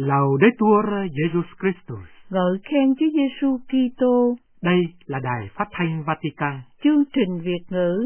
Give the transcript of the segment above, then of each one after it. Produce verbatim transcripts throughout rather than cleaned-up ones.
Laudetur Jesus Christus. Ngợi khen Chúa Giêsu Kitô. Đây là Đài Phát thanh Vatican. Chương trình Việt ngữ.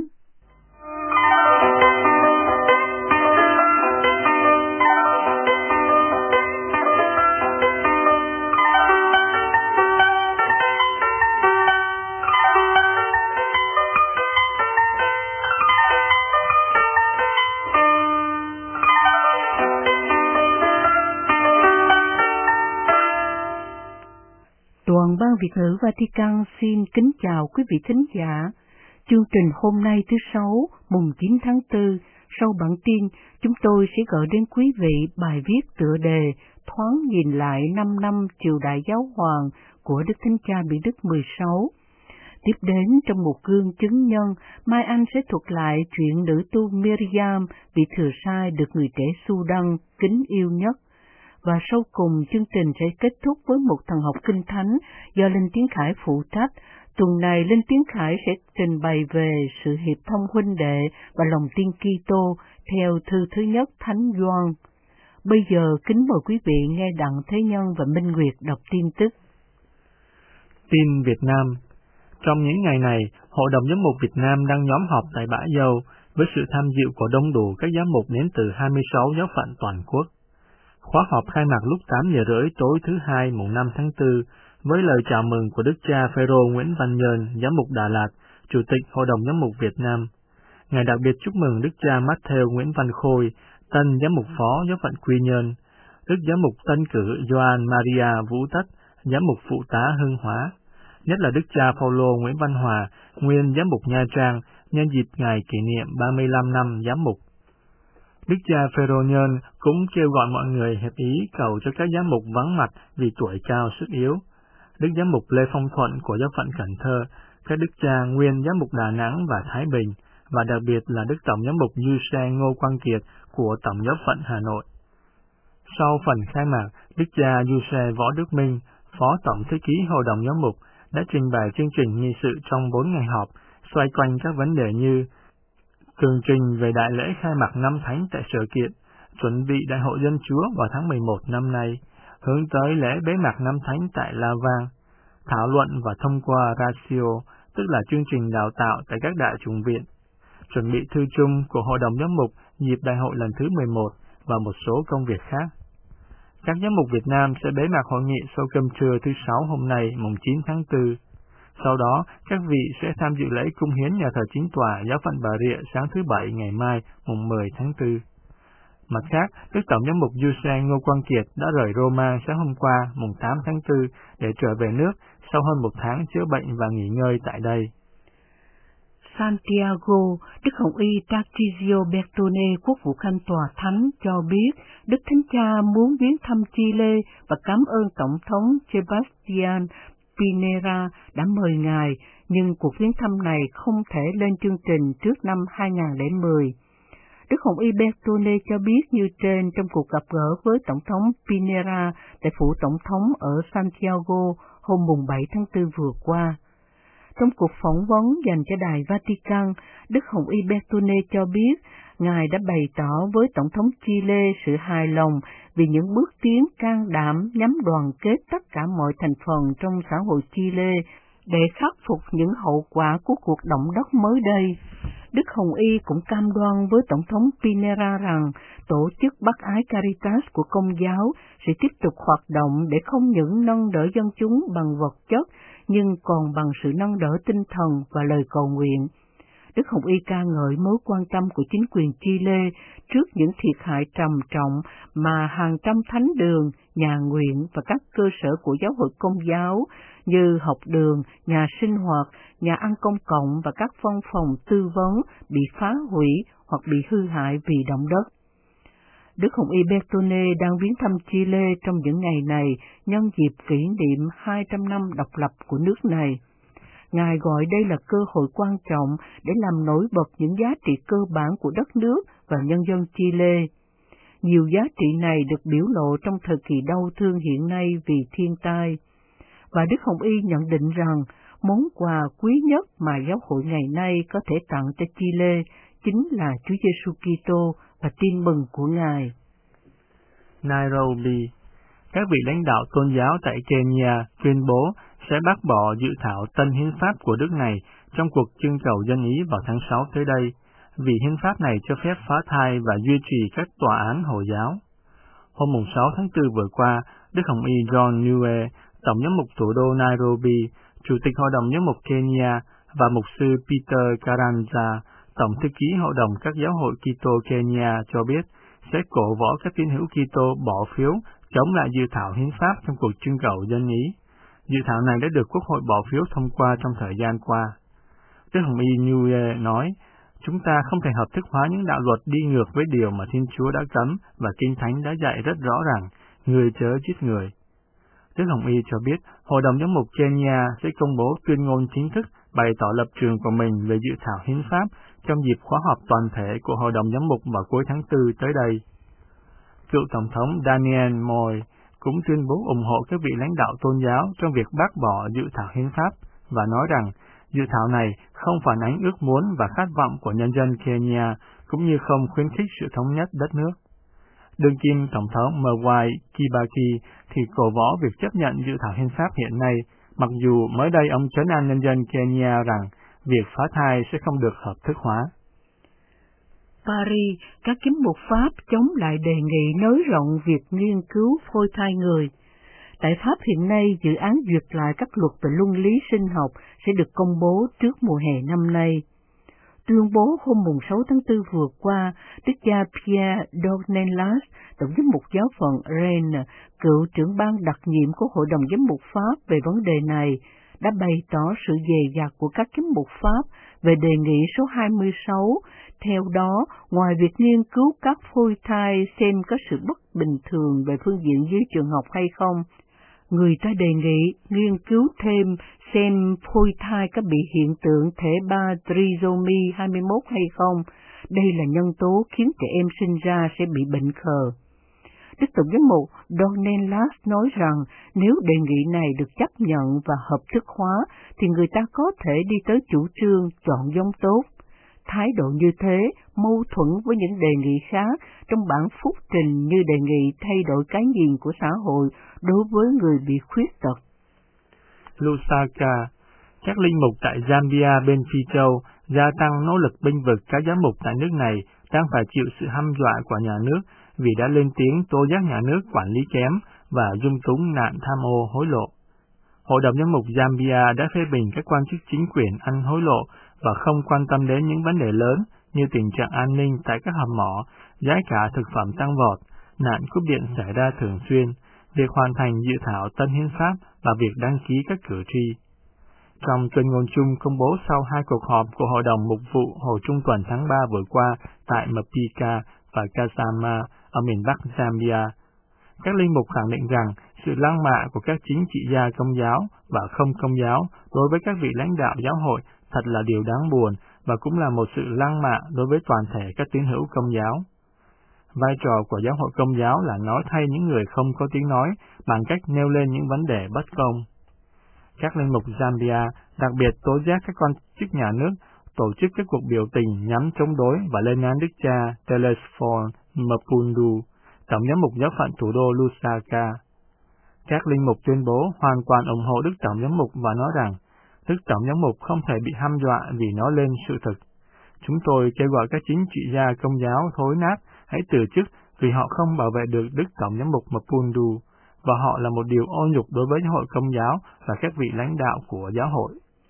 Đoàn Ban Việt ngữ Vatican xin kính chào quý vị thính giả. Chương trình hôm nay thứ Sáu, mùng chín tháng tư, sau bản tin, chúng tôi sẽ gửi đến quý vị bài viết tựa đề Thoáng nhìn lại năm năm triều đại giáo hoàng của Đức Thánh Cha Bị Đức mười sáu. Tiếp đến trong một gương chứng nhân, Mai Anh sẽ thuật lại chuyện nữ tu Miriam bị thừa sai được người trẻ Sudan kính yêu nhất. Và sau cùng chương trình sẽ kết thúc với một thần học kinh thánh do Linh Tiến Khải phụ trách. Tuần này Linh Tiến Khải sẽ trình bày về sự hiệp thông huynh đệ và lòng tin Kitô theo thư thứ nhất Thánh Gioan. Bây giờ kính mời quý vị nghe Đặng Thế Nhân và Minh Nguyệt đọc tin tức. Tin Việt Nam. Trong những ngày này, Hội đồng Giám mục Việt Nam đang nhóm họp tại Bãi Dâu với sự tham dự của đông đủ các giám mục đến từ hai mươi sáu giáo phận toàn quốc. Khóa họp khai mạc lúc tám giờ rưỡi tối thứ Hai mùng năm tháng tư với lời chào mừng của Đức cha Phêrô Nguyễn Văn Nhơn, giám mục Đà Lạt, Chủ tịch Hội đồng Giám mục Việt Nam. Ngài đặc biệt chúc mừng Đức cha Matthew Nguyễn Văn Khôi, tân giám mục phó giáo phận Quy Nhơn, Đức giám mục tân cử Gioan Maria Vũ Tất, giám mục phụ tá Hưng Hóa, nhất là Đức cha Phaolô Nguyễn Văn Hòa, nguyên giám mục Nha Trang, nhân dịp ngày kỷ niệm ba mươi lăm năm giám mục. Đức cha Phêrô Nhơn cũng kêu gọi mọi người hiệp ý cầu cho các giám mục vắng mặt vì tuổi cao sức yếu. Đức giám mục Lê Phong Thuận của giáo phận Cần Thơ, các đức cha nguyên giám mục Đà Nẵng và Thái Bình, và đặc biệt là Đức Tổng giám mục Giuse Ngô Quang Kiệt của Tổng giáo phận Hà Nội. Sau phần khai mạc, Đức cha Giuse Võ Đức Minh, Phó Tổng thư ký Hội đồng Giám mục, đã trình bày chương trình nghị sự trong bốn ngày họp, xoay quanh các vấn đề như tường trình về đại lễ khai mạc năm thánh tại Sở Kiện, chuẩn bị Đại hội Dân Chúa vào tháng mười một năm nay, hướng tới lễ bế mạc năm thánh tại La Vang, thảo luận và thông qua Ratio, tức là chương trình đào tạo tại các đại chủng viện, chuẩn bị thư chung của Hội đồng Giám mục dịp Đại hội lần thứ mười một và một số công việc khác. Các giám mục Việt Nam sẽ bế mạc hội nghị sau cơm trưa thứ Sáu hôm nay, mùng chín tháng tư. Sau đó, các vị sẽ tham dự lễ cung hiến nhà thờ chính tòa giáo phận Bà Rịa sáng thứ Bảy ngày mai, mùng mười tháng tư. Mặt khác, Đức Tổng giám mục Giuse Ngô Quang Kiệt đã rời Roma sáng hôm qua, mùng tám tháng tư, để trở về nước sau hơn một tháng chữa bệnh và nghỉ ngơi tại đây. Santiago, Đức Hồng Y Tarcisio Bertone, Quốc vụ Khanh Tòa Thánh cho biết Đức Thánh Cha muốn viếng thăm Chile và cảm ơn Tổng thống Sebastián Pinera đã mời Ngài, nhưng cuộc viếng thăm này không thể lên chương trình trước năm hai nghìn không trăm mười. Đức Hồng Y Bertone cho biết như trên trong cuộc gặp gỡ với Tổng thống Pinera tại phủ Tổng thống ở Santiago hôm mùng bảy tháng tư vừa qua. Trong cuộc phỏng vấn dành cho Đài Vatican, Đức Hồng Y Bertone cho biết Ngài đã bày tỏ với Tổng thống Chile sự hài lòng vì những bước tiến can đảm nhằm đoàn kết tất cả mọi thành phần trong xã hội Chile để khắc phục những hậu quả của cuộc động đất mới đây. Đức Hồng Y cũng cam đoan với Tổng thống Pinera rằng tổ chức Bác Ái Caritas của Công giáo sẽ tiếp tục hoạt động để không những nâng đỡ dân chúng bằng vật chất, nhưng còn bằng sự nâng đỡ tinh thần và lời cầu nguyện. Đức Hồng Y ca ngợi mối quan tâm của chính quyền Chile trước những thiệt hại trầm trọng mà hàng trăm thánh đường, nhà nguyện và các cơ sở của giáo hội Công giáo như học đường, nhà sinh hoạt, nhà ăn công cộng và các văn phòng tư vấn bị phá hủy hoặc bị hư hại vì động đất. Đức Hồng Y Bertone đang viếng thăm Chile trong những ngày này nhân dịp kỷ niệm hai trăm năm độc lập của nước này. Ngài gọi đây là cơ hội quan trọng để làm nổi bật những giá trị cơ bản của đất nước và nhân dân Chile. Nhiều giá trị này được biểu lộ trong thời kỳ đau thương hiện nay vì thiên tai. Và Đức Hồng Y nhận định rằng món quà quý nhất mà giáo hội ngày nay có thể tặng cho Chile chính là Chúa Giêsu Kitô và tin mừng của Ngài. Nairobi. các vị lãnh đạo tôn giáo tại Kenya tuyên bố sẽ bác bỏ dự thảo tân hiến pháp của nước này trong cuộc trưng cầu dân ý vào tháng sáu tới đây, vì hiến pháp này cho phép phá thai và duy trì các tòa án Hồi giáo. Hôm sáu tháng tư vừa qua, Đức Hồng Y John Nue, Tổng giám mục thủ đô Nairobi, Chủ tịch Hội đồng giám mục Kenya và mục sư Peter Karanja, Tổng thư ký Hội đồng các giáo hội Kitô Kenya cho biết sẽ cổ võ các tín hữu Kitô bỏ phiếu chống lại dự thảo hiến pháp trong cuộc trưng cầu dân ý. Dự thảo này đã được Quốc hội bỏ phiếu thông qua trong thời gian qua. Đức Hồng Y Nue nói, chúng ta không thể hợp thức hóa những đạo luật đi ngược với điều mà Thiên Chúa đã cấm và Kinh Thánh đã dạy rất rõ ràng, người chớ giết người. Đức Hồng Y cho biết, Hội đồng giám mục Kenya sẽ công bố tuyên ngôn chính thức bày tỏ lập trường của mình về dự thảo hiến pháp trong dịp khóa họp toàn thể của Hội đồng giám mục vào cuối tháng tư tới đây. Cựu Tổng thống Daniel Moi cũng tuyên bố ủng hộ các vị lãnh đạo tôn giáo trong việc bác bỏ dự thảo hiến pháp và nói rằng dự thảo này không phản ánh ước muốn và khát vọng của nhân dân Kenya, cũng như không khuyến khích sự thống nhất đất nước. Đương kim Tổng thống Mwai Kibaki thì cổ võ việc chấp nhận dự thảo hiến pháp hiện nay, mặc dù mới đây ông trấn an nhân dân Kenya rằng việc phá thai sẽ không được hợp thức hóa. Paris, các giám mục Pháp chống lại đề nghị nới rộng việc nghiên cứu phôi thai người. Tại Pháp hiện nay, dự án duyệt lại các luật về luân lý sinh học sẽ được công bố trước mùa hè năm nay. Tuyên bố hôm sáu tháng tư vừa qua, Đức cha Pierre Dornelas, Tổng giám mục giáo phận Rennes, cựu trưởng ban đặc nhiệm của Hội đồng giám mục Pháp về vấn đề này, đã bày tỏ sự dè dặt của các giám mục Pháp về đề nghị số hai mươi sáu. Theo đó, ngoài việc nghiên cứu các phôi thai xem có sự bất bình thường về phương diện dưới trường học hay không, người ta đề nghị nghiên cứu thêm xem phôi thai có bị hiện tượng thể ba trisomy hai mươi mốt hay không. Đây là nhân tố khiến trẻ em sinh ra sẽ bị bệnh khờ. Đức Tổng giám mục Dornelas nói rằng nếu đề nghị này được chấp nhận và hợp thức hóa, thì người ta có thể đi tới chủ trương chọn giống tốt. Thái độ như thế mâu thuẫn với những đề nghị khác trong bản phúc trình như đề nghị thay đổi cái nhìn của xã hội đối với người bị khuyết tật. Lusaka, các linh mục tại Zambia bên Phi Châu gia tăng nỗ lực bênh vực các giám mục tại nước này đang phải chịu sự hăm dọa của nhà nước vì đã lên tiếng tố giác nhà nước quản lý kém và dung túng nạn tham ô hối lộ. Hội đồng giám mục Zambia đã phê bình các quan chức chính quyền ăn hối lộ và không quan tâm đến những vấn đề lớn như tình trạng an ninh tại các hầm mỏ, giá cả thực phẩm tăng vọt, nạn cúp điện xảy ra thường xuyên, việc hoàn thành dự thảo tân hiến pháp và việc đăng ký các cử tri. Trong tuyên ngôn chung công bố sau hai cuộc họp của Hội đồng Mục vụ hồi trung tuần tháng ba vừa qua tại Mpika và Kasama ở miền Bắc Zambia, các linh mục khẳng định rằng sự lăng mạ của các chính trị gia công giáo và không công giáo đối với các vị lãnh đạo giáo hội thật là điều đáng buồn và cũng là một sự lăng mạ đối với toàn thể các tín hữu công giáo. Vai trò của giáo hội công giáo là nói thay những người không có tiếng nói bằng cách nêu lên những vấn đề bất công. Các linh mục Zambia đặc biệt tố giác các quan chức nhà nước tổ chức các cuộc biểu tình nhằm chống đối và lên án Đức cha Telesphore Mpundu, Tổng giám mục giáo phận thủ đô Lusaka. Các linh mục tuyên bố hoàn toàn ủng hộ Đức Tổng giám mục và nói rằng Đức Tổng giám mục không thể bị hăm dọa vì nói lên sự thực. Chúng tôi kêu gọi các chính trị gia công giáo thối nát hãy từ chức vì họ không bảo vệ được Đức Tổng giám mục Mpundu, và họ là một điều ô nhục đối với giáo hội công giáo và các vị lãnh đạo của giáo hội.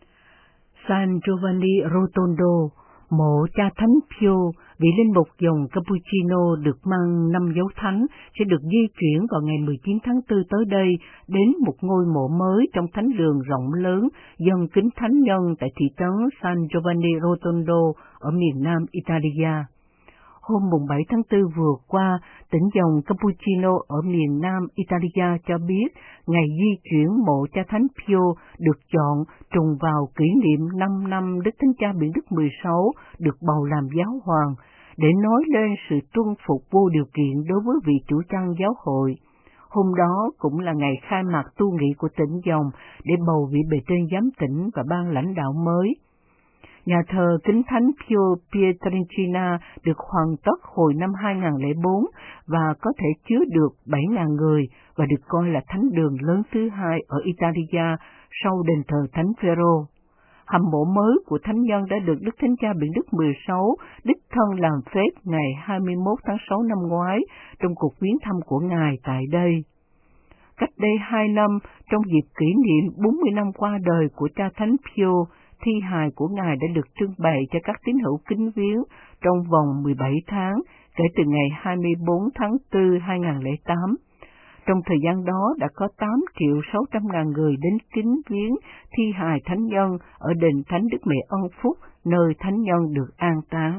San Giovanni Rotondo, mộ cha Thánh Pio, vị linh mục dòng Cappuccino được mang năm dấu thánh, sẽ được di chuyển vào ngày mười chín tháng tư tới đây đến một ngôi mộ mới trong thánh đường rộng lớn dâng kính thánh nhân tại thị trấn San Giovanni Rotondo ở miền nam Italia. Hôm bảy tháng tư vừa qua, tỉnh dòng Cappuccino ở miền nam Italia cho biết ngày di chuyển mộ cha Thánh Pio được chọn trùng vào kỷ niệm năm năm Đức Thánh Cha Biển Đức mười sáu được bầu làm giáo hoàng, để nói lên sự tuân phục vô điều kiện đối với vị chủ trăng giáo hội. Hôm đó cũng là ngày khai mạc tu nghị của tỉnh dòng để bầu vị bề trên giám tỉnh và ban lãnh đạo mới. Nhà thờ Kính Thánh Pio Pietrelcina được hoàn tất hồi năm hai không không bốn và có thể chứa được bảy nghìn người và được coi là thánh đường lớn thứ hai ở Italia sau đền thờ Thánh Phêrô. Hầm mộ mới của thánh nhân đã được Đức Thánh Cha Benedict the mười sáu đích thân làm phép ngày hai mươi mốt tháng sáu năm ngoái trong cuộc viếng thăm của Ngài tại đây. Cách đây hai năm, trong dịp kỷ niệm bốn mươi năm qua đời của cha Thánh Pio, thi hài của Ngài đã được trưng bày cho các tín hữu kính viếng trong vòng mười bảy tháng, kể từ ngày hai mươi bốn tháng tư năm hai không không tám. Trong thời gian đó đã có tám triệu sáu trăm ngàn người đến kính viếng thi hài thánh nhân ở đền Thánh Đức Mẹ Ân Phúc, nơi thánh nhân được an táng.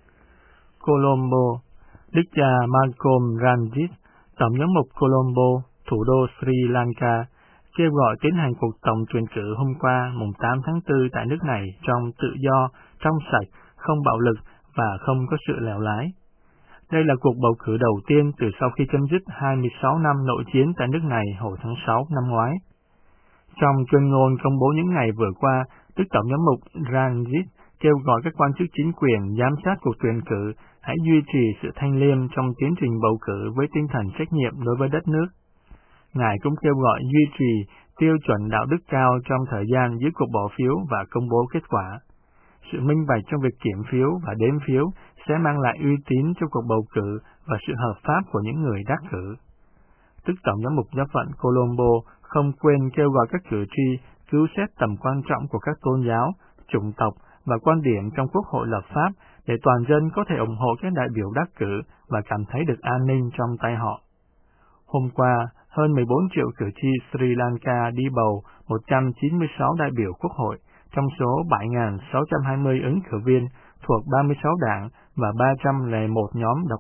Colombo, Đức cha Malcolm Ranjit, Tổng giám mục Colombo, thủ đô Sri Lanka, kêu gọi tiến hành cuộc tổng tuyển cử hôm qua mùng tám tháng tư tại nước này trong tự do, trong sạch, không bạo lực và không có sự lèo lái. Đây là cuộc bầu cử đầu tiên từ sau khi chấm dứt hai mươi sáu năm nội chiến tại nước này hồi tháng sáu năm ngoái. Trong tuyên ngôn công bố những ngày vừa qua, Đức Tổng giám mục Ranjit kêu gọi các quan chức chính quyền giám sát cuộc tuyển cử hãy duy trì sự thanh liêm trong tiến trình bầu cử với tinh thần trách nhiệm đối với đất nước. Ngài cũng kêu gọi duy trì tiêu chuẩn đạo đức cao trong thời gian giữa cuộc bỏ phiếu và công bố kết quả. Sự minh bạch trong việc kiểm phiếu và đếm phiếu sẽ mang lại uy tín cho cuộc bầu cử và sự hợp pháp của những người đắc cử. Đức Tổng giám mục Giáo phận Colombo không quên kêu gọi các cử tri cứu xét tầm quan trọng của các tôn giáo, chủng tộc và quan điểm trong Quốc hội lập pháp để toàn dân có thể ủng hộ các đại biểu đắc cử và cảm thấy được an ninh trong tay họ. Hôm qua, hơn mười bốn triệu cử tri Sri Lanka đi bầu một trăm chín mươi sáu đại biểu Quốc hội, trong số bảy nghìn sáu trăm hai mươi ứng cử viên thuộc ba mươi sáu đảng và ba trăm lẻ một nhóm độc.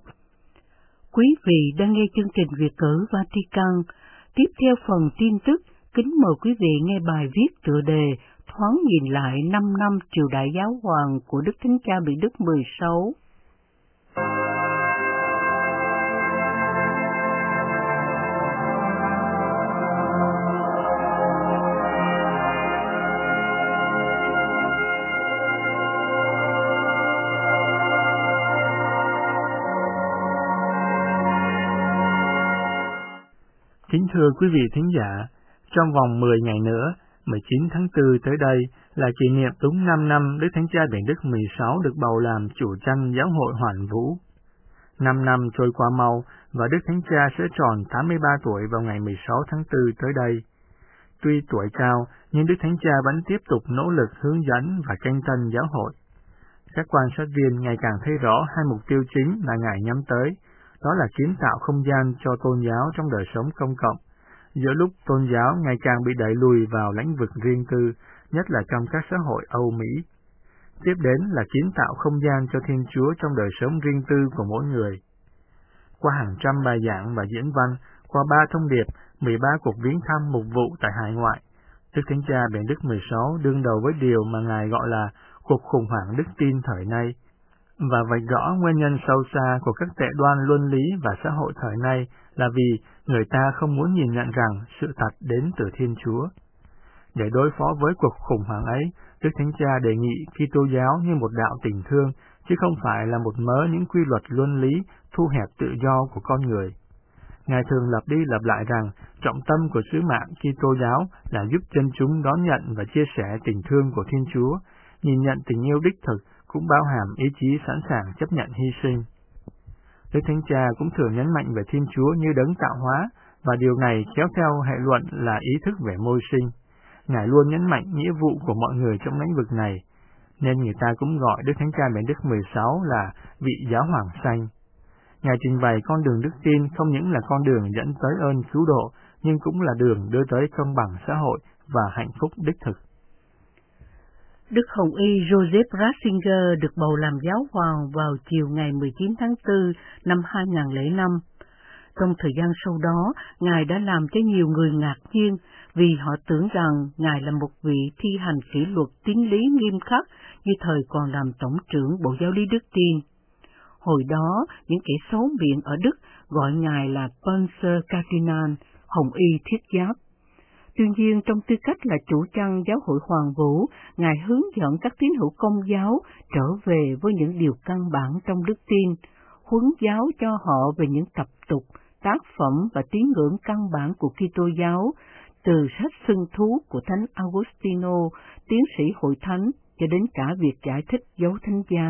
Quý vị đang nghe chương trình Việt ngữ Vatican. Tiếp theo phần tin tức, kính mời quý vị nghe bài viết tựa đề Thoáng nhìn lại năm năm triều đại giáo hoàng của Đức Thánh Cha Benedict the mười sáu. Kính thưa quý vị thính giả, trong vòng mười ngày nữa, mười chín tháng tư tới đây là kỷ niệm đúng năm năm Đức Thánh Cha Benedict the mười sáu được bầu làm chủ chăn giáo hội Hoàn Vũ. Năm năm trôi qua mau và Đức Thánh Cha sẽ tròn tám mươi ba tuổi vào ngày mười sáu tháng tư tới đây. Tuy tuổi cao, nhưng Đức Thánh Cha vẫn tiếp tục nỗ lực hướng dẫn và canh tân giáo hội. Các quan sát viên ngày càng thấy rõ hai mục tiêu chính mà Ngài nhắm tới, đó là kiến tạo không gian cho tôn giáo trong đời sống công cộng, giữa lúc tôn giáo ngày càng bị đẩy lùi vào lĩnh vực riêng tư, nhất là trong các xã hội Âu Mỹ. Tiếp đến là kiến tạo không gian cho Thiên Chúa trong đời sống riêng tư của mỗi người. Qua hàng trăm bài giảng và diễn văn, qua ba thông điệp, mười ba cuộc viếng thăm mục vụ tại hải ngoại, Đức Thánh Cha Benedict the mười sáu đương đầu với điều mà Ngài gọi là cuộc khủng hoảng đức tin thời nay, và vạch rõ nguyên nhân sâu xa của các tệ đoan luân lý và xã hội thời nay là vì người ta không muốn nhìn nhận rằng sự thật đến từ Thiên Chúa. Để đối phó với cuộc khủng hoảng ấy, Đức Thánh Cha đề nghị Kitô giáo như một đạo tình thương, chứ không phải là một mớ những quy luật luân lý thu hẹp tự do của con người. Ngài thường lặp đi lặp lại rằng trọng tâm của sứ mạng Kitô giáo là giúp dân chúng đón nhận và chia sẻ tình thương của Thiên Chúa, nhìn nhận tình yêu đích thực cũng bao hàm ý chí sẵn sàng chấp nhận hy sinh. Đức Thánh Cha cũng thường nhấn mạnh về Thiên Chúa như đấng tạo hóa, và điều này kéo theo hệ luận là ý thức về môi sinh. Ngài luôn nhấn mạnh nghĩa vụ của mọi người trong lĩnh vực này, nên người ta cũng gọi Đức Thánh Cha Benedict the mười sáu là vị giáo hoàng xanh. Ngài trình bày con đường đức tin không những là con đường dẫn tới ơn cứu độ, nhưng cũng là đường đưa tới công bằng xã hội và hạnh phúc đích thực. Đức Hồng Y Joseph Ratzinger được bầu làm giáo hoàng vào chiều ngày mười chín tháng tư năm hai nghìn không trăm lẻ năm. Trong thời gian sau đó, Ngài đã làm cho nhiều người ngạc nhiên vì họ tưởng rằng Ngài là một vị thi hành kỷ luật tín lý nghiêm khắc như thời còn làm Tổng trưởng Bộ Giáo lý Đức Tin. Hồi đó, những kẻ xấu miệng ở Đức gọi Ngài là Panzer Cardinal, Hồng Y thiết giáp. Tuy nhiên, trong tư cách là chủ chăn giáo hội Hoàng Vũ, Ngài hướng dẫn các tín hữu Công giáo trở về với những điều căn bản trong đức tin, huấn giáo cho họ về những tập tục, tác phẩm và tín ngưỡng căn bản của Kitô giáo, từ sách Sưng Thú của Thánh Augustino, tiến sĩ hội thánh, cho đến cả việc giải thích dấu thánh giá.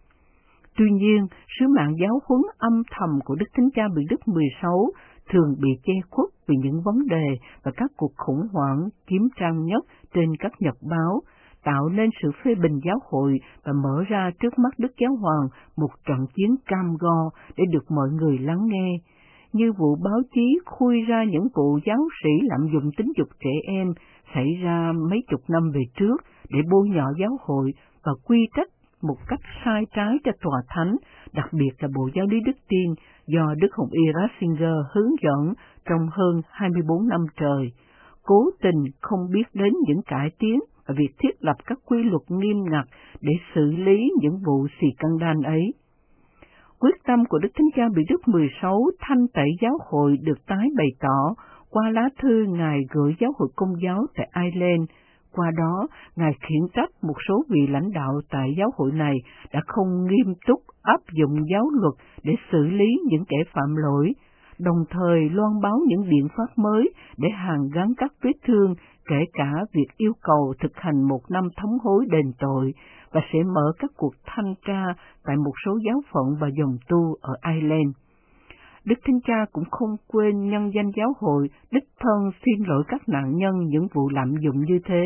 Tuy nhiên, sứ mạng giáo huấn âm thầm của Đức Thánh Cha Benedict thứ mười sáu thường bị che khuất vì những vấn đề và các cuộc khủng hoảng kiếm trang nhất trên các nhật báo, tạo nên sự phê bình giáo hội và mở ra trước mắt Đức Giáo Hoàng một trận chiến cam go để được mọi người lắng nghe, như vụ báo chí khui ra những vụ giáo sĩ lạm dụng tính dục trẻ em xảy ra mấy chục năm về trước để bôi nhọ giáo hội và quy trách một cách sai trái cho tòa thánh, đặc biệt là Bộ Giáo lý Đức Tin do Đức Hồng Y Ratzinger hướng dẫn trong hơn hai mươi bốn năm trời, cố tình không biết đến những cải tiến và việc thiết lập các quy luật nghiêm ngặt để xử lý những vụ xì căng đan ấy. Quyết tâm của Đức Thánh Cha Benedict thứ mười sáu thanh tẩy giáo hội được tái bày tỏ qua lá thư Ngài gửi giáo hội Công giáo tại Ireland. Qua đó, Ngài khiển trách một số vị lãnh đạo tại giáo hội này đã không nghiêm túc áp dụng giáo luật để xử lý những kẻ phạm lỗi, đồng thời loan báo những biện pháp mới để hàn gắn các vết thương, kể cả việc yêu cầu thực hành một năm thống hối đền tội, và sẽ mở các cuộc thanh tra tại một số giáo phận và dòng tu ở Ireland. Đức Thánh Cha cũng không quên nhân danh giáo hội đích thân xin lỗi các nạn nhân những vụ lạm dụng như thế.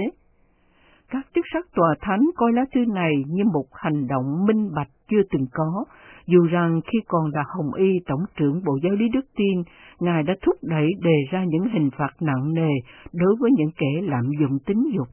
Các chức sắc tòa thánh coi lá thư này như một hành động minh bạch chưa từng có, dù rằng khi còn là Hồng Y Tổng trưởng Bộ Giáo lý Đức Tin, Ngài đã thúc đẩy đề ra những hình phạt nặng nề đối với những kẻ lạm dụng tính dục.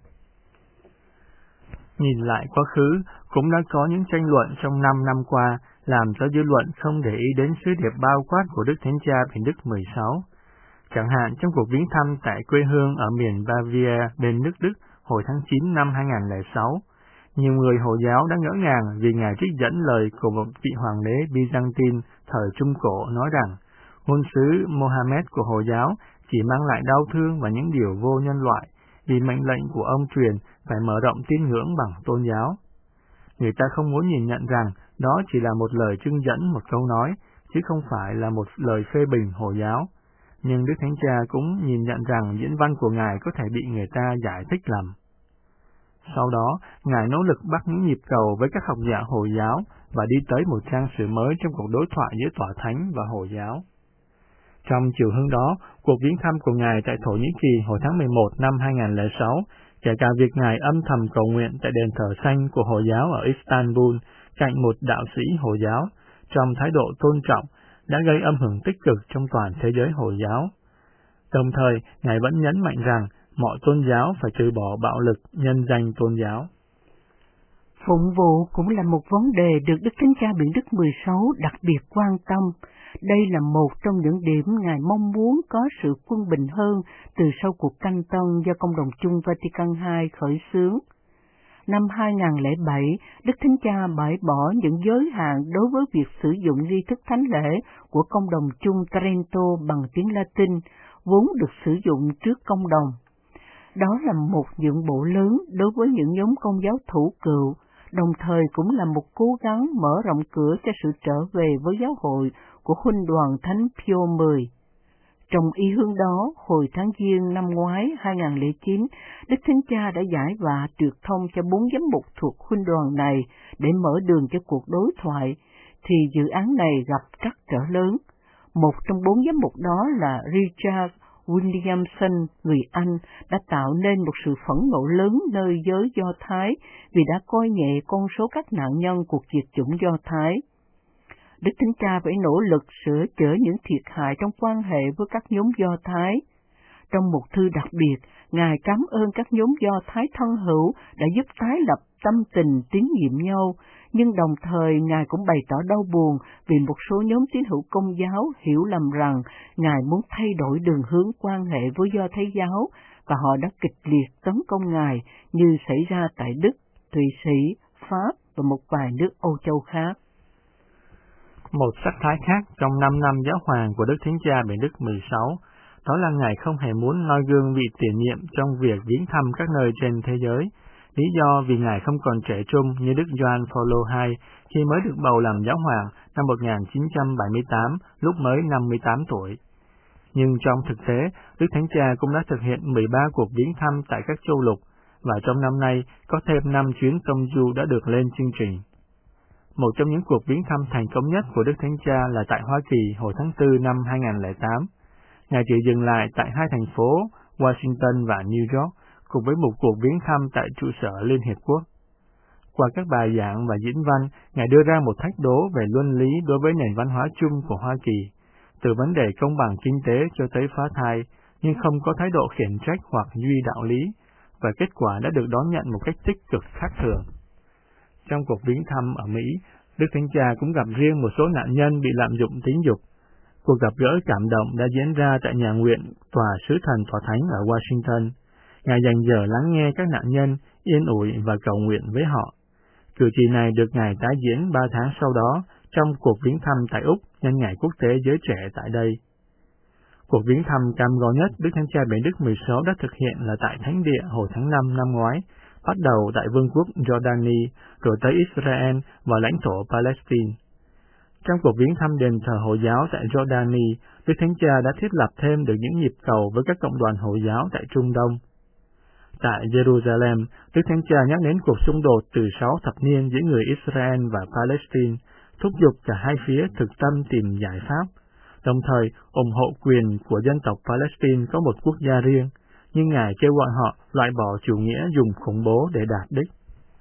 Nhìn lại quá khứ, cũng đã có những tranh luận trong năm năm qua, làm cho dư luận không để ý đến sứ điệp bao quát của Đức Thánh Cha Benedict thứ mười sáu. Chẳng hạn trong cuộc viếng thăm tại quê hương ở miền Bavaria bên nước Đức hồi tháng chín năm hai nghìn không trăm lẻ sáu, nhiều người Hồi giáo đã ngỡ ngàng vì Ngài trích dẫn lời của một vị hoàng đế Byzantine thời Trung Cổ nói rằng ngôn sứ Mohammed của Hồi giáo chỉ mang lại đau thương và những điều vô nhân loại, vì mệnh lệnh của ông truyền phải mở rộng tín ngưỡng bằng tôn giáo. Người ta không muốn nhìn nhận rằng đó chỉ là một lời trưng dẫn, một câu nói, chứ không phải là một lời phê bình Hồi giáo. Nhưng Đức Thánh Cha cũng nhìn nhận rằng diễn văn của Ngài có thể bị người ta giải thích lầm. Sau đó, Ngài nỗ lực bắt những nhịp cầu với các học giả Hồi giáo và đi tới một trang sử mới trong cuộc đối thoại giữa Tòa Thánh và Hồi giáo. Trong chiều hướng đó, cuộc viếng thăm của Ngài tại Thổ Nhĩ Kỳ hồi tháng mười một năm hai nghìn không trăm lẻ sáu, kể cả việc Ngài âm thầm cầu nguyện tại đền thờ xanh của Hồi giáo ở Istanbul cạnh một đạo sĩ Hồi giáo, trong thái độ tôn trọng, đã gây âm hưởng tích cực trong toàn thế giới Hồi giáo. Đồng thời, Ngài vẫn nhấn mạnh rằng mọi tôn giáo phải từ bỏ bạo lực nhân danh tôn giáo. Phụng vụ cũng là một vấn đề được Đức Thánh Cha Benedict thứ mười sáu đặc biệt quan tâm. Đây là một trong những điểm Ngài mong muốn có sự quân bình hơn từ sau cuộc canh tân do Công đồng chung Vatican hai khởi xướng. Năm hai nghìn không trăm lẻ bảy, Đức Thánh Cha bãi bỏ những giới hạn đối với việc sử dụng nghi thức thánh lễ của Công đồng chung Trento bằng tiếng Latin, vốn được sử dụng trước công đồng. Đó là một nhượng bộ lớn đối với những nhóm công giáo thủ cựu, đồng thời cũng là một cố gắng mở rộng cửa cho sự trở về với giáo hội của Huynh đoàn Thánh Pio mười. Trong ý hướng đó, hồi tháng Giêng năm ngoái hai nghìn không trăm lẻ chín, Đức Thánh Cha đã giải vạ truyền thông cho bốn giám mục thuộc Huynh đoàn này để mở đường cho cuộc đối thoại, thì dự án này gặp trắc trở lớn. Một trong bốn giám mục đó là Richard Williamson, người Anh, đã tạo nên một sự phẫn nộ lớn nơi giới Do Thái vì đã coi nhẹ con số các nạn nhân cuộc diệt chủng Do Thái. Đức Thánh Cha phải nỗ lực sửa chữa những thiệt hại trong quan hệ với các nhóm Do Thái. Trong một thư đặc biệt, Ngài cảm ơn các nhóm Do Thái thân hữu đã giúp tái lập tâm tình tín nhiệm nhau, nhưng đồng thời Ngài cũng bày tỏ đau buồn vì một số nhóm tín hữu Công giáo hiểu lầm rằng Ngài muốn thay đổi đường hướng quan hệ với Do Thái giáo, và họ đã kịch liệt tấn công Ngài như xảy ra tại Đức, Thụy Sĩ, Pháp và một vài nước Âu Châu khác. Một sắc thái khác trong năm năm giáo hoàng của Đức Thánh Cha Benedict thứ mười sáu, đó là Ngài không hề muốn noi gương vị tiền nhiệm trong việc viếng thăm các nơi trên thế giới. Lý do vì Ngài không còn trẻ trung như Đức Gioan Phaolô đệ nhị khi mới được bầu làm giáo hoàng năm một nghìn chín trăm bảy mươi tám, lúc mới năm mươi tám tuổi. Nhưng trong thực tế, Đức Thánh Cha cũng đã thực hiện mười ba cuộc viếng thăm tại các châu lục, và trong năm nay có thêm năm chuyến công du đã được lên chương trình. Một trong những cuộc viếng thăm thành công nhất của Đức Thánh Cha là tại Hoa Kỳ hồi tháng tư năm hai nghìn không trăm lẻ tám. Ngài chỉ dừng lại tại hai thành phố Washington và New York, cùng với một cuộc viếng thăm tại trụ sở Liên Hiệp Quốc. Qua các bài giảng và diễn văn, Ngài đưa ra một thách đố về luân lý đối với nền văn hóa chung của Hoa Kỳ, từ vấn đề công bằng kinh tế cho tới phá thai, nhưng không có thái độ khiển trách hoặc duy đạo lý, và kết quả đã được đón nhận một cách tích cực khác thường. Trong cuộc viếng thăm ở Mỹ, Đức Thánh Cha cũng gặp riêng một số nạn nhân bị lạm dụng tính dục. Cuộc gặp gỡ cảm động đã diễn ra tại nhà nguyện Tòa Sứ Thần Tòa Thánh ở Washington. Ngài dành giờ lắng nghe các nạn nhân, yên ủi và cầu nguyện với họ. Cử chỉ này được Ngài tái diễn ba tháng sau đó trong cuộc viếng thăm tại Úc nhân Ngày Quốc tế Giới Trẻ tại đây. Cuộc viếng thăm cam go nhất Đức Thánh Cha Benedict mười sáu đã thực hiện là tại Thánh Địa hồi tháng năm năm ngoái, bắt đầu tại Vương quốc Jordani, rồi tới Israel và lãnh thổ Palestine. Trong cuộc viếng thăm đền thờ Hồi giáo tại Jordani, Đức Thánh Cha đã thiết lập thêm được những nhịp cầu với các cộng đoàn Hồi giáo tại Trung Đông. Tại Jerusalem, Đức Thánh Cha nhắc đến cuộc xung đột từ sáu thập niên giữa người Israel và Palestine, thúc giục cả hai phía thực tâm tìm giải pháp, đồng thời ủng hộ quyền của dân tộc Palestine có một quốc gia riêng, nhưng Ngài kêu gọi họ loại bỏ chủ nghĩa dùng khủng bố để đạt đích.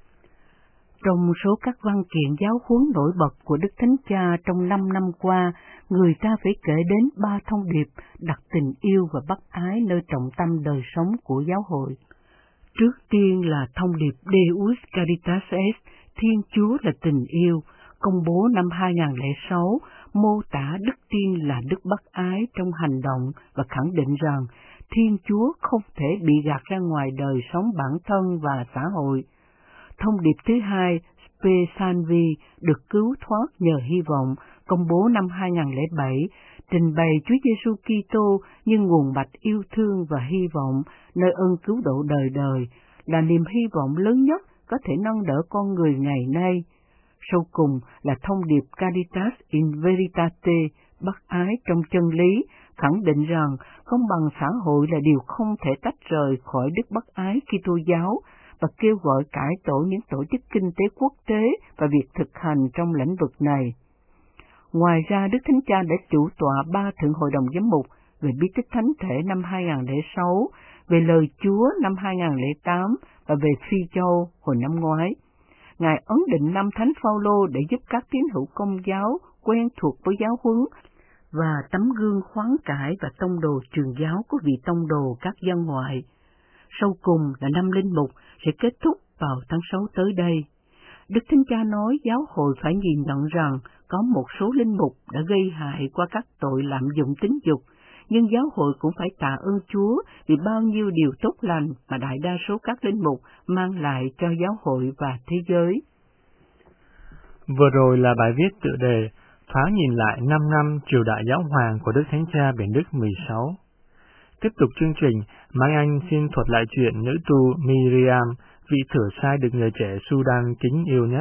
Trong số các văn kiện giáo huấn nổi bật của Đức Thánh Cha trong năm năm qua, người ta phải kể đến ba thông điệp đặt tình yêu và bác ái nơi trọng tâm đời sống của giáo hội. Trước tiên là thông điệp Deus Caritas Est, Thiên Chúa là tình yêu, công bố năm hai nghìn không trăm lẻ sáu, mô tả đức tin là đức bác ái trong hành động và khẳng định rằng Thiên Chúa không thể bị gạt ra ngoài đời sống bản thân và xã hội. Thông điệp thứ hai, Spe Salvi, được cứu thoát nhờ hy vọng, công bố năm hai nghìn không trăm lẻ bảy, trình bày Chúa Giêsu Kitô như nguồn mạch yêu thương và hy vọng, nơi ơn cứu độ đời đời, là niềm hy vọng lớn nhất có thể nâng đỡ con người ngày nay. Sau cùng là thông điệp Caritas in Veritate, bác ái trong chân lý, khẳng định rằng công bằng xã hội là điều không thể tách rời khỏi đức bác ái Kitô giáo, và kêu gọi cải tổ những tổ chức kinh tế quốc tế và việc thực hành trong lĩnh vực này. Ngoài ra, Đức Thánh Cha đã chủ tọa ba thượng hội đồng giám mục về bí tích thánh thể năm hai nghìn không trăm lẻ sáu, về lời Chúa năm hai nghìn không trăm lẻ tám và về Phi Châu hồi năm ngoái. Ngài ấn định năm Thánh Phaolô để giúp các tín hữu Công giáo quen thuộc với giáo huấn và tấm gương khoáng cải và tông đồ trường giáo của vị tông đồ các dân ngoại. Sau cùng là năm linh mục sẽ kết thúc vào tháng sáu tới đây. Đức Thánh Cha nói giáo hội phải nhìn nhận rằng có một số linh mục đã gây hại qua các tội lạm dụng tính dục, nhưng giáo hội cũng phải tạ ơn Chúa vì bao nhiêu điều tốt lành mà đại đa số các linh mục mang lại cho giáo hội và thế giới. Vừa rồi là bài viết tựa đề Thoáng nhìn lại năm năm triều đại giáo hoàng của Đức Thánh Cha Benedict mười sáu. Tiếp tục chương trình, Mai Anh xin thuật lại chuyện nữ tu Miriam, vị thửa sai được người trẻ Sudan kính yêu nhất.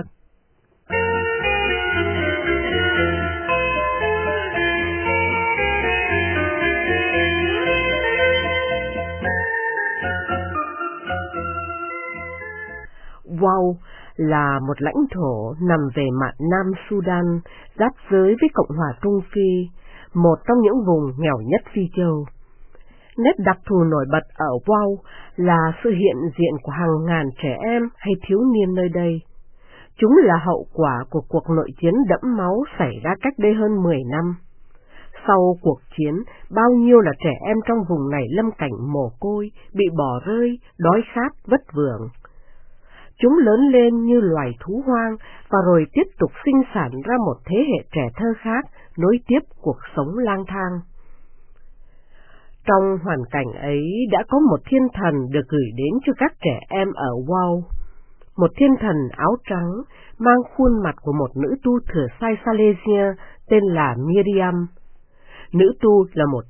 Wow là một lãnh thổ nằm về mặt Nam Sudan, giáp giới với Cộng hòa Trung Phi, một trong những vùng nghèo nhất Phi Châu. Nét đặc thù nổi bật ở Wow là sự hiện diện của hàng ngàn trẻ em hay thiếu niên nơi đây. Chúng là hậu quả của cuộc nội chiến đẫm máu xảy ra cách đây hơn mười năm. Sau cuộc chiến, bao nhiêu là trẻ em trong vùng này lâm cảnh mồ côi, bị bỏ rơi, đói khát, vất vưởng. Chúng lớn lên như loài thú hoang và rồi tiếp tục sinh sản ra một thế hệ trẻ thơ khác, nối tiếp cuộc sống lang thang. Trong hoàn cảnh ấy đã có một thiên thần được gửi đến cho các trẻ em ở Wow. Một thiên thần áo trắng, mang khuôn mặt của một nữ tu thừa sai Silesia tên là Miriam. Nữ tu là một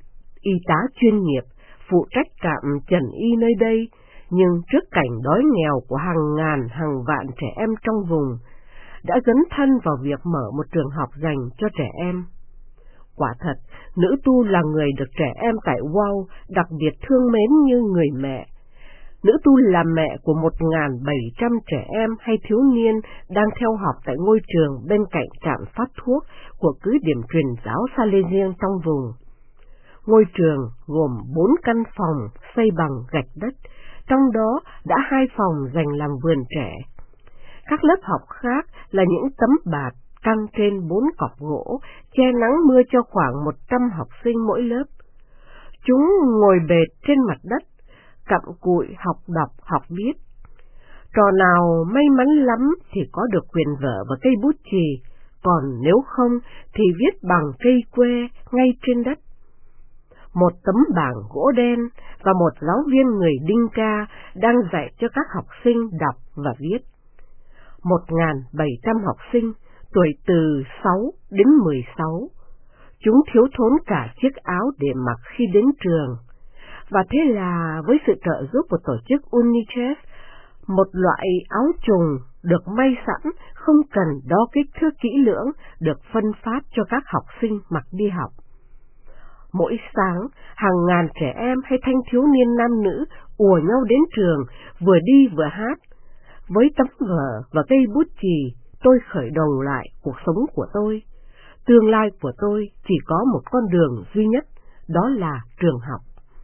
y tá chuyên nghiệp, phụ trách trạm trần y nơi đây, nhưng trước cảnh đói nghèo của hàng ngàn hàng vạn trẻ em trong vùng, đã dấn thân vào việc mở một trường học dành cho trẻ em. Quả thật, nữ tu là người được trẻ em tại Wow đặc biệt thương mến như người mẹ. Nữ tu là mẹ của một nghìn bảy trăm trẻ em hay thiếu niên đang theo học tại ngôi trường bên cạnh trạm phát thuốc của cứ điểm truyền giáo Salesian trong vùng. Ngôi trường gồm bốn căn phòng xây bằng gạch đất, trong đó đã hai phòng dành làm vườn trẻ. Các lớp học khác là những tấm bạt căng trên bốn cọc gỗ, che nắng mưa cho khoảng một trăm học sinh mỗi lớp. Chúng ngồi bệt trên mặt đất, cặm cụi học đọc, học viết. Trò nào may mắn lắm thì có được quyền vở và cây bút chì, còn nếu không thì viết bằng cây que ngay trên đất. Một tấm bảng gỗ đen và một giáo viên người Đinh Ca đang dạy cho các học sinh đọc và viết. một nghìn bảy trăm học sinh, tuổi từ sáu đến mười sáu. Chúng thiếu thốn cả chiếc áo để mặc khi đến trường. Và thế là với sự trợ giúp của tổ chức UNICEF, một loại áo trùng được may sẵn, không cần đo kích thước kỹ lưỡng, được phân phát cho các học sinh mặc đi học. Mỗi sáng, hàng ngàn trẻ em hay thanh thiếu niên nam nữ ùa nhau đến trường, vừa đi vừa hát. Với tấm vở và cây bút chì, tôi khởi đầu lại cuộc sống của tôi. Tương lai của tôi chỉ có một con đường duy nhất, đó là trường học.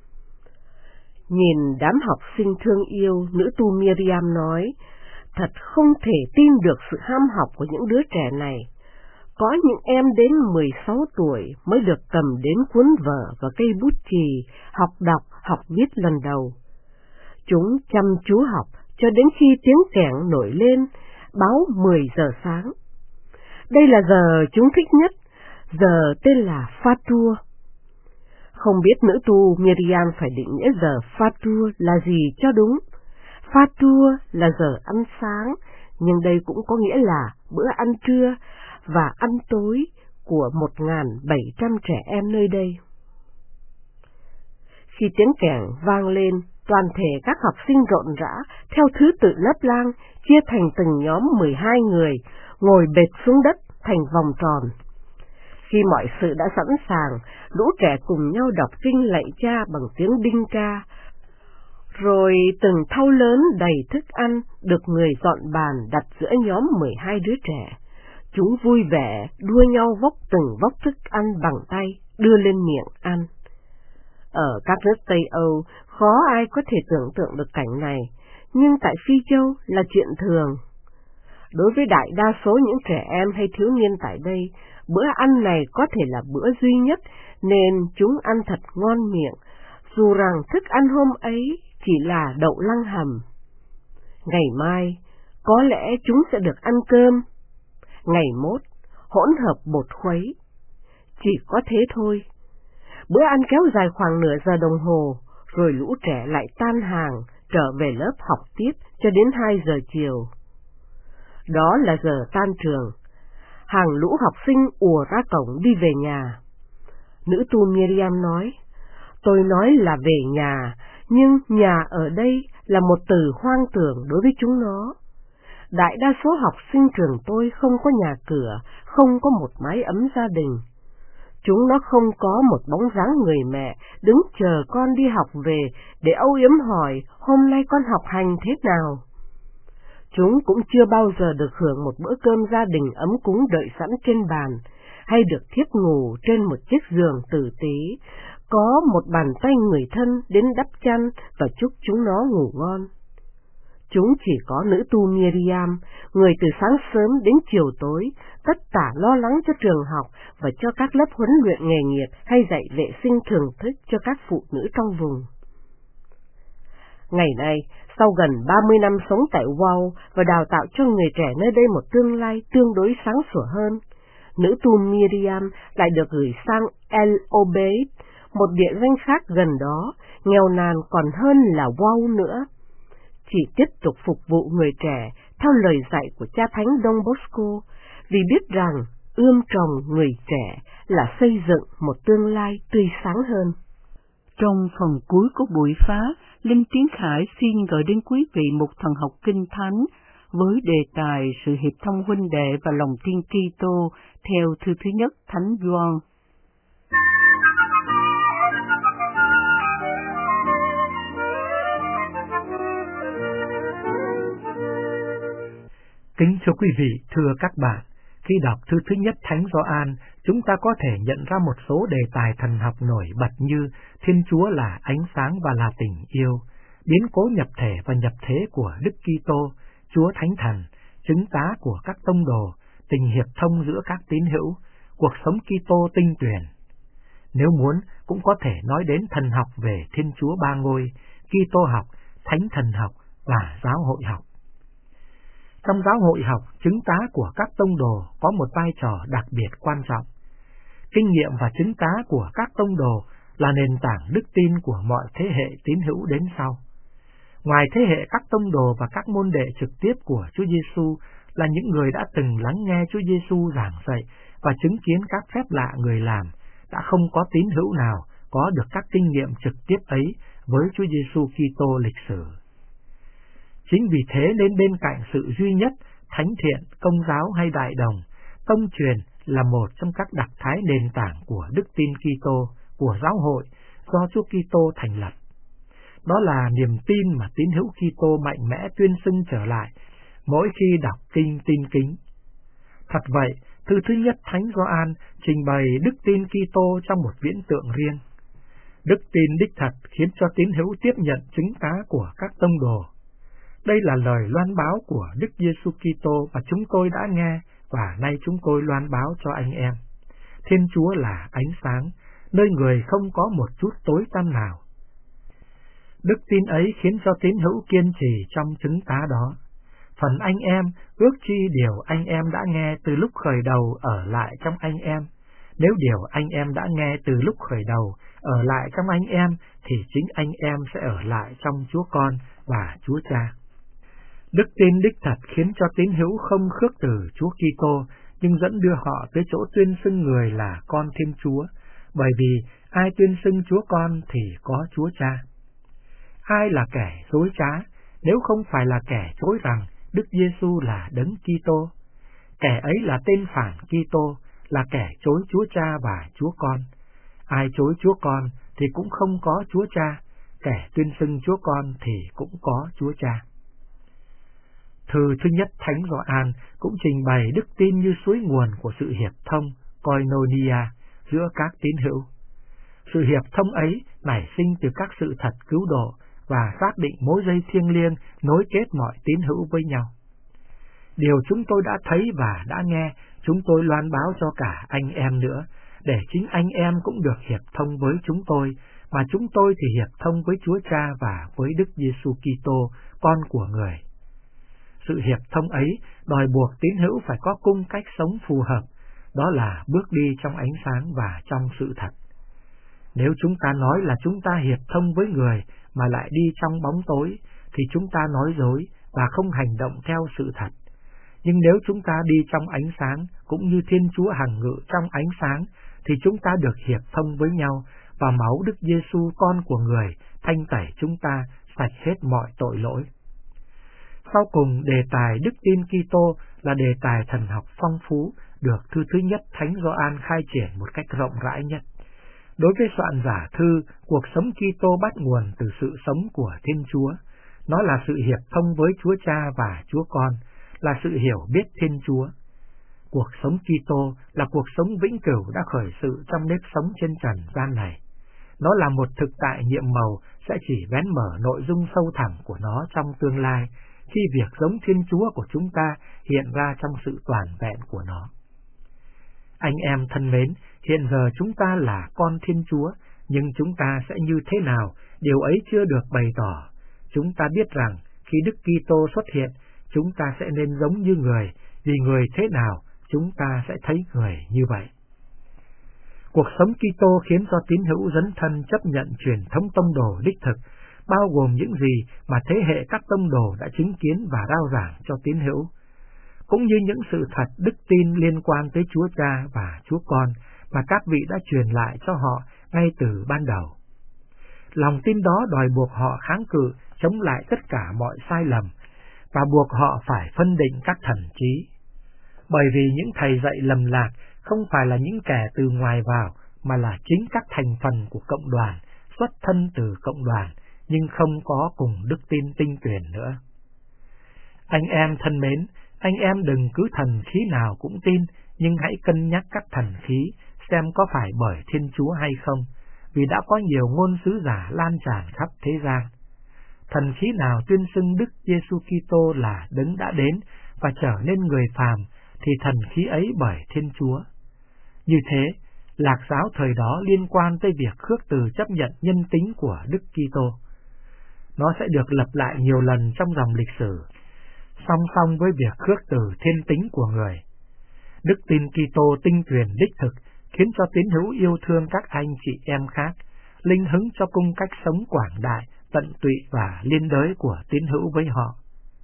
Nhìn đám học sinh thương yêu, nữ tu Miriam nói, thật không thể tin được sự ham học của những đứa trẻ này. Có những em đến mười sáu tuổi mới được cầm đến cuốn vở và cây bút chì, học đọc, học viết lần đầu. Chúng chăm chú học cho đến khi tiếng kẻng nổi lên, báo mười giờ sáng. Đây là giờ chúng thích nhất, giờ tên là Fatur. Không biết nữ tu Miriam phải định nghĩa giờ Fatur là gì cho đúng. Fatur là giờ ăn sáng, nhưng đây cũng có nghĩa là bữa ăn trưa và ăn tối của một nghìn bảy trăm trẻ em nơi đây. Khi tiếng kẻng vang lên, toàn thể các học sinh rộn rã, theo thứ tự lớp lang, chia thành từng nhóm mười hai người, ngồi bệt xuống đất thành vòng tròn. Khi mọi sự đã sẵn sàng, lũ trẻ cùng nhau đọc kinh lạy cha bằng tiếng Đinh Ca. Rồi từng thau lớn đầy thức ăn được người dọn bàn đặt giữa nhóm mười hai đứa trẻ. Chúng vui vẻ đua nhau vốc từng vốc thức ăn bằng tay, đưa lên miệng ăn. Ở các nước Tây Âu, khó ai có thể tưởng tượng được cảnh này, nhưng tại Phi Châu là chuyện thường. Đối với đại đa số những trẻ em hay thiếu niên tại đây, bữa ăn này có thể là bữa duy nhất, nên chúng ăn thật ngon miệng, dù rằng thức ăn hôm ấy chỉ là đậu lăng hầm. Ngày mai, có lẽ chúng sẽ được ăn cơm. Ngày mốt, hỗn hợp bột khuấy. Chỉ có thế thôi. Bữa ăn kéo dài khoảng nửa giờ đồng hồ, rồi lũ trẻ lại tan hàng, trở về lớp học tiếp cho đến hai giờ chiều. Đó là giờ tan trường. Hàng lũ học sinh ùa ra cổng đi về nhà. Nữ tu Miriam nói, tôi nói là về nhà, nhưng nhà ở đây là một từ hoang tưởng đối với chúng nó. Đại đa số học sinh trường tôi không có nhà cửa, không có một mái ấm gia đình. Chúng nó không có một bóng dáng người mẹ đứng chờ con đi học về để âu yếm hỏi hôm nay con học hành thế nào. Chúng cũng chưa bao giờ được hưởng một bữa cơm gia đình ấm cúng đợi sẵn trên bàn, hay được thiếp ngủ trên một chiếc giường tử tế, có một bàn tay người thân đến đắp chăn và chúc chúng nó ngủ ngon. Chúng chỉ có nữ tu Miriam, người từ sáng sớm đến chiều tối, tất tả lo lắng cho trường học và cho các lớp huấn luyện nghề nghiệp hay dạy vệ sinh thường thức cho các phụ nữ trong vùng. Ngày nay, sau gần ba mươi năm sống tại Wow và đào tạo cho người trẻ nơi đây một tương lai tương đối sáng sủa hơn, nữ tu Miriam lại được gửi sang El Obeid, một địa danh khác gần đó, nghèo nàn còn hơn là Wow nữa. Chỉ tiếp tục phục vụ người trẻ theo lời dạy của cha thánh Don Bosco, vì biết rằng ươm trồng người trẻ là xây dựng một tương lai tươi sáng hơn. Trong phần cuối của buổi pháp, Linh Tiến Khải xin gửi đến quý vị một thần học kinh thánh với đề tài sự hiệp thông huynh đệ và lòng tin Kitô theo thư thứ nhất Thánh Gioan. Kính thưa quý vị, thưa các bạn, khi đọc thư thứ nhất Thánh Gioan, chúng ta có thể nhận ra một số đề tài thần học nổi bật như Thiên Chúa là ánh sáng và là tình yêu, biến cố nhập thể và nhập thế của Đức Kitô, Chúa Thánh Thần, chứng tá của các tông đồ, tình hiệp thông giữa các tín hữu, cuộc sống Kitô tinh tuyển. Nếu muốn, cũng có thể nói đến thần học về Thiên Chúa Ba Ngôi, Kitô học, Thánh Thần học và giáo hội học. Trong giáo hội học, chứng tá của các tông đồ có một vai trò đặc biệt quan trọng. Kinh nghiệm và chứng tá của các tông đồ là nền tảng đức tin của mọi thế hệ tín hữu đến sau. Ngoài thế hệ các tông đồ và các môn đệ trực tiếp của Chúa Giêsu là những người đã từng lắng nghe Chúa Giêsu giảng dạy và chứng kiến các phép lạ người làm, đã không có tín hữu nào có được các kinh nghiệm trực tiếp ấy với Chúa Giêsu Kitô lịch sử. Chính vì thế nên bên cạnh sự duy nhất, thánh thiện, công giáo hay đại đồng, tông truyền là một trong các đặc thái nền tảng của đức tin Kitô, của giáo hội do Chúa Kitô thành lập. Đó là niềm tin mà tín hữu Kitô mạnh mẽ tuyên xưng trở lại mỗi khi đọc kinh tin kính. Thật vậy, thư thứ nhất Thánh Gioan trình bày đức tin Kitô trong một viễn tượng riêng. Đức tin đích thật khiến cho tín hữu tiếp nhận chứng tá của các tông đồ. Đây là lời loan báo của Đức Giêsu Kitô và chúng tôi đã nghe và nay chúng tôi loan báo cho anh em. Thiên Chúa là ánh sáng, nơi người không có một chút tối tăm nào. Đức tin ấy khiến cho tín hữu kiên trì trong chứng tá đó. Phần anh em, ước chi điều anh em đã nghe từ lúc khởi đầu ở lại trong anh em. Nếu điều anh em đã nghe từ lúc khởi đầu ở lại trong anh em, thì chính anh em sẽ ở lại trong Chúa Con và Chúa Cha. Đức tin đích thật khiến cho tín hữu không khước từ Chúa Kitô, nhưng dẫn đưa họ tới chỗ tuyên xưng người là con Thiên Chúa, bởi vì ai tuyên xưng Chúa Con thì có Chúa Cha. Ai là kẻ dối trá, nếu không phải là kẻ chối rằng Đức Giêsu là Đấng Kitô? Kẻ ấy là tên phản Kitô, là kẻ chối Chúa Cha và Chúa Con. Ai chối Chúa Con thì cũng không có Chúa Cha, kẻ tuyên xưng Chúa Con thì cũng có Chúa Cha. Thư thứ nhất Thánh Gioan cũng trình bày đức tin như suối nguồn của sự hiệp thông, koinonia, giữa các tín hữu. Sự hiệp thông ấy nảy sinh từ các sự thật cứu độ và xác định mối dây thiêng liêng nối kết mọi tín hữu với nhau. Điều chúng tôi đã thấy và đã nghe, chúng tôi loan báo cho cả anh em nữa, để chính anh em cũng được hiệp thông với chúng tôi, mà chúng tôi thì hiệp thông với Chúa Cha và với Đức Giêsu Kitô, con của người. Sự hiệp thông ấy đòi buộc tín hữu phải có cung cách sống phù hợp, đó là bước đi trong ánh sáng và trong sự thật. Nếu chúng ta nói là chúng ta hiệp thông với người mà lại đi trong bóng tối, thì chúng ta nói dối và không hành động theo sự thật. Nhưng nếu chúng ta đi trong ánh sáng, cũng như Thiên Chúa hằng ngự trong ánh sáng, thì chúng ta được hiệp thông với nhau, và máu Đức Giêsu con của người thanh tẩy chúng ta sạch hết mọi tội lỗi. Sau cùng, đề tài đức tin Kitô là đề tài thần học phong phú, được thư thứ nhất Thánh Gioan khai triển một cách rộng rãi nhất. Đối với soạn giả thư, cuộc sống Kitô bắt nguồn từ sự sống của Thiên Chúa. Nó là sự hiệp thông với Chúa Cha và Chúa Con, là sự hiểu biết Thiên Chúa. Cuộc sống Kitô là cuộc sống vĩnh cửu đã khởi sự trong nếp sống trên trần gian này. Nó là một thực tại nhiệm màu sẽ chỉ vén mở nội dung sâu thẳm của nó trong tương lai, khi việc giống Thiên Chúa của chúng ta hiện ra trong sự toàn vẹn của nó. Anh em thân mến, hiện giờ chúng ta là con Thiên Chúa, nhưng chúng ta sẽ như thế nào, điều ấy chưa được bày tỏ. Chúng ta biết rằng, khi Đức Kitô xuất hiện, chúng ta sẽ nên giống như người, vì người thế nào, chúng ta sẽ thấy người như vậy. Cuộc sống Kitô khiến cho tín hữu dấn thân chấp nhận truyền thống tông đồ đích thực, bao gồm những gì mà thế hệ các tông đồ đã chứng kiến và rao giảng cho tín hữu, cũng như những sự thật đức tin liên quan tới Chúa Cha và Chúa Con mà các vị đã truyền lại cho họ ngay từ ban đầu. Lòng tin đó đòi buộc họ kháng cự, chống lại tất cả mọi sai lầm, và buộc họ phải phân định các thần trí. Bởi vì những thầy dạy lầm lạc không phải là những kẻ từ ngoài vào, mà là chính các thành phần của cộng đoàn, xuất thân từ cộng đoàn, nhưng không có cùng đức tin tinh tuyển nữa. Anh em thân mến, anh em đừng cứ thần khí nào cũng tin, nhưng hãy cân nhắc các thần khí, xem có phải bởi Thiên Chúa hay không, vì đã có nhiều ngôn sứ giả lan tràn khắp thế gian. Thần khí nào tuyên xưng Đức Giêsu Kitô là đấng đã đến và trở nên người phàm, thì thần khí ấy bởi Thiên Chúa. Như thế, lạc giáo thời đó liên quan tới việc khước từ chấp nhận nhân tính của Đức Kitô. Nó sẽ được lặp lại nhiều lần trong dòng lịch sử, song song với việc khước từ thiên tính của người. Đức tin Kitô tinh truyền đích thực khiến cho tín hữu yêu thương các anh chị em khác, linh hứng cho cung cách sống quảng đại, tận tụy và liên đới của tín hữu với họ.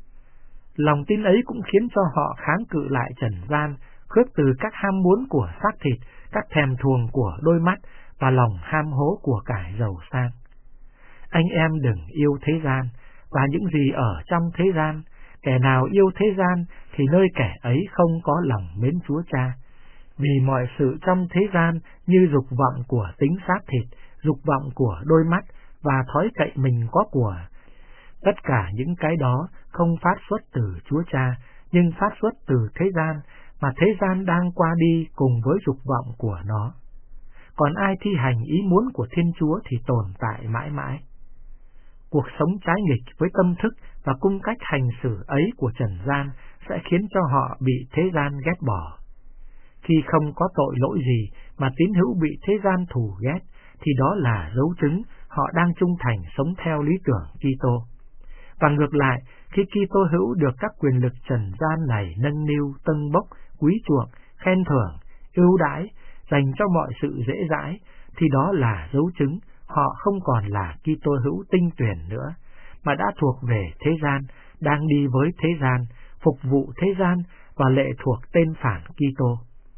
Lòng tin ấy cũng khiến cho họ kháng cự lại trần gian, khước từ các ham muốn của xác thịt, các thèm thuồng của đôi mắt và lòng ham hố của cải giàu sang. Anh em đừng yêu thế gian và những gì ở trong thế gian. Kẻ nào yêu thế gian thì nơi kẻ ấy không có lòng mến Chúa Cha. Vì mọi sự trong thế gian như dục vọng của tính xác thịt, dục vọng của đôi mắt và thói cậy mình có của, tất cả những cái đó không phát xuất từ Chúa Cha, nhưng phát xuất từ thế gian, mà thế gian đang qua đi cùng với dục vọng của nó. Còn ai thi hành ý muốn của Thiên Chúa thì tồn tại mãi mãi. Cuộc sống trái nghịch với tâm thức và cung cách hành xử ấy của trần gian sẽ khiến cho họ bị thế gian ghét bỏ. Khi không có tội lỗi gì mà tín hữu bị thế gian thù ghét, thì đó là dấu chứng họ đang trung thành sống theo lý tưởng Kitô. Và ngược lại, khi Kitô hữu được các quyền lực trần gian này nâng niu, tâng bốc, quý chuộng, khen thưởng, ưu đãi, dành cho mọi sự dễ dãi, thì đó là dấu chứng họ không còn là Kitô hữu tinh tuyển nữa, mà đã thuộc về thế gian, đang đi với thế gian, phục vụ thế gian và lệ thuộc tên phản Kitô.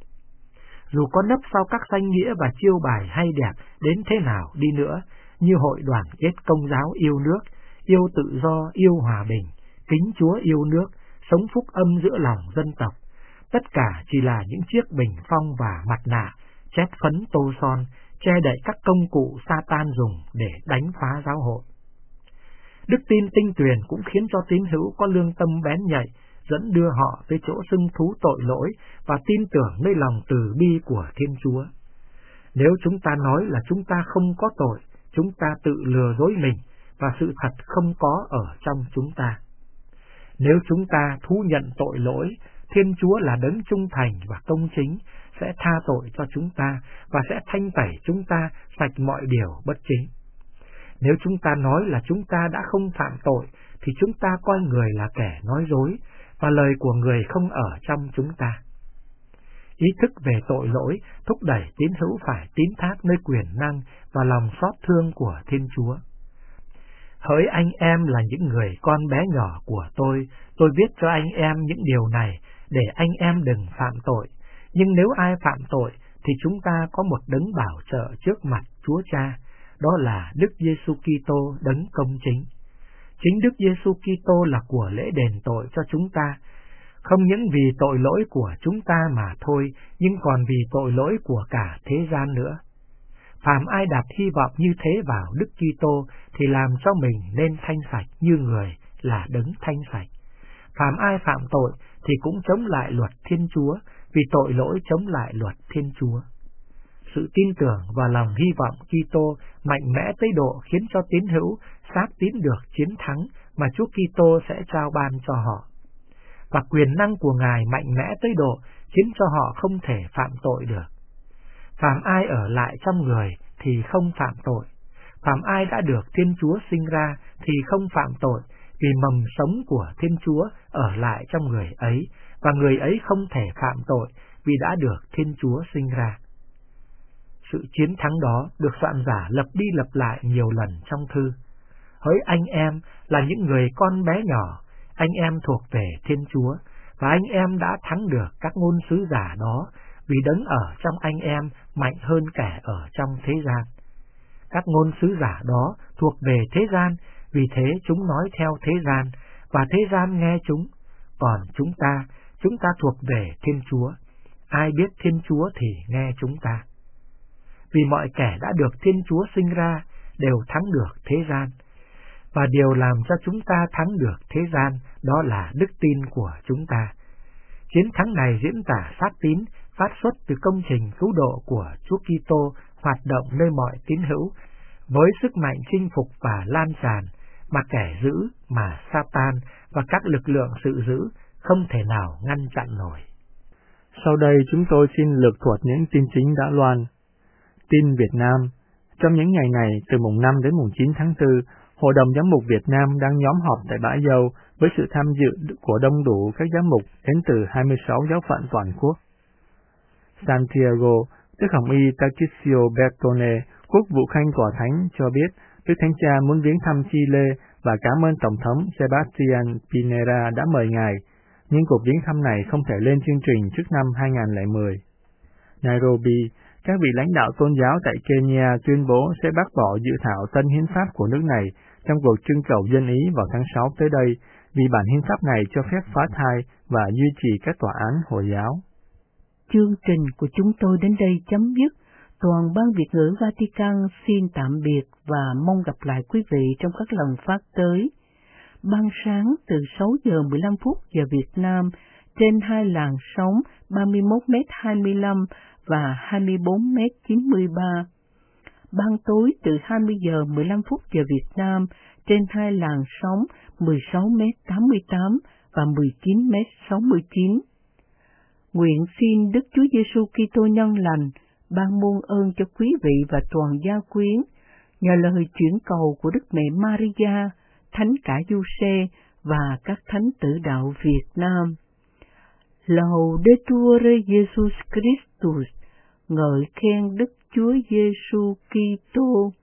Dù có nấp sau các danh nghĩa và chiêu bài hay đẹp đến thế nào đi nữa, như hội đoàn kết Công giáo yêu nước, yêu tự do, yêu hòa bình, kính Chúa yêu nước, sống phúc âm giữa lòng dân tộc, tất cả chỉ là những chiếc bình phong và mặt nạ, chét phấn tô son, che đậy các công cụ Satan dùng để đánh phá giáo hội. Đức tin tinh tuyền cũng khiến cho tín hữu có lương tâm bén nhạy, dẫn đưa họ tới chỗ xưng thú tội lỗi và tin tưởng nơi lòng từ bi của Thiên Chúa. Nếu chúng ta nói là chúng ta không có tội, chúng ta tự lừa dối mình và sự thật không có ở trong chúng ta. Nếu chúng ta thú nhận tội lỗi, Thiên Chúa là đấng trung thành và công chính, sẽ tha tội cho chúng ta và sẽ thanh tẩy chúng ta sạch mọi điều bất chính. Nếu chúng ta nói là chúng ta đã không phạm tội, thì chúng ta coi người là kẻ nói dối, và lời của người không ở trong chúng ta. Ý thức về tội lỗi thúc đẩy tín hữu phải tín thác nơi quyền năng và lòng xót thương của Thiên Chúa. Hỡi anh em là những người con bé nhỏ của tôi, tôi viết cho anh em những điều này để anh em đừng phạm tội. Nhưng nếu ai phạm tội, thì chúng ta có một đấng bảo trợ trước mặt Chúa Cha, đó là Đức Giêsu Kitô đấng công chính. Chính Đức Giêsu Kitô là của lễ đền tội cho chúng ta, không những vì tội lỗi của chúng ta mà thôi, nhưng còn vì tội lỗi của cả thế gian nữa. Phàm ai đặt hy vọng như thế vào Đức Kitô thì làm cho mình nên thanh sạch như người là đấng thanh sạch. Phàm ai phạm tội thì cũng chống lại luật Thiên Chúa, vì tội lỗi chống lại luật Thiên Chúa. Sự tin tưởng và lòng hy vọng Kitô mạnh mẽ tới độ khiến cho tín hữu xác tín được chiến thắng mà Chúa Kitô sẽ trao ban cho họ. Và quyền năng của Ngài mạnh mẽ tới độ khiến cho họ không thể phạm tội được. Phàm ai ở lại trong người thì không phạm tội. Phàm ai đã được Thiên Chúa sinh ra thì không phạm tội, vì mầm sống của Thiên Chúa ở lại trong người ấy, và người ấy không thể phạm tội vì đã được Thiên Chúa sinh ra. Sự chiến thắng đó được soạn giả lặp đi lặp lại nhiều lần trong thư. Hỡi anh em là những người con bé nhỏ, anh em thuộc về Thiên Chúa, và anh em đã thắng được các ngôn sứ giả đó, vì đấng ở trong anh em mạnh hơn kẻ ở trong thế gian. Các ngôn sứ giả đó thuộc về thế gian, vì thế chúng nói theo thế gian, và thế gian nghe chúng. Còn chúng ta, chúng ta thuộc về Thiên Chúa. Ai biết Thiên Chúa thì nghe chúng ta. Vì mọi kẻ đã được Thiên Chúa sinh ra đều thắng được thế gian. Và điều làm cho chúng ta thắng được thế gian đó là đức tin của chúng ta. Chiến thắng này diễn tả xác tín phát xuất từ công trình cứu độ của Chúa Kitô hoạt động nơi mọi tín hữu, với sức mạnh chinh phục và lan tràn mà kẻ dữ, mà Satan và các lực lượng sự dữ không thể nào ngăn chặn nổi. Sau đây chúng tôi xin lược thuật những tin chính đã loan. Tin Việt Nam. Trong những ngày này, từ mùng năm đến mùng chín tháng tư, Hội đồng Giám mục Việt Nam đang nhóm họp tại Bãi Dâu với sự tham dự của đông đủ các giám mục đến từ hai mươi sáu giáo phận toàn quốc. Santiago, Đức Hồng Y Tarcisio Bertone, Quốc vụ Khanh Tòa Thánh cho biết Đức Thánh Cha muốn viếng thăm Chile và cảm ơn Tổng thống Sebastián Pinera đã mời Ngài, nhưng cuộc viếng thăm này không thể lên chương trình trước năm hai không không không. Nairobi, các vị lãnh đạo tôn giáo tại Kenya tuyên bố sẽ bác bỏ dự thảo tân hiến pháp của nước này trong cuộc trưng cầu dân ý vào tháng sáu tới đây, vì bản hiến pháp này cho phép phá thai và duy trì các tòa án Hồi giáo. Chương trình của chúng tôi đến đây chấm dứt. Toàn ban Việt ngữ Vatican xin tạm biệt và mong gặp lại quý vị trong các lần phát tới. Ban sáng từ sáu giờ mười lăm phút giờ Việt Nam trên hai làn sóng ba mươi mốt mét hai mươi lăm và hai mươi bốn mét chín mươi ba. Ban tối từ hai mươi giờ mười lăm phút giờ Việt Nam trên hai làn sóng mười sáu mét tám mươi tám và mười chín mét sáu mươi chín. Nguyện xin Đức Chúa Giêsu Kitô nhân lành ban muôn ơn cho quý vị và toàn gia quyến, nhờ lời chuyển cầu của Đức Mẹ Maria, Thánh Cả Giuse và các thánh tử đạo Việt Nam. Laudetur Jesus Christus, ngợi khen Đức Chúa Giêsu Kitô.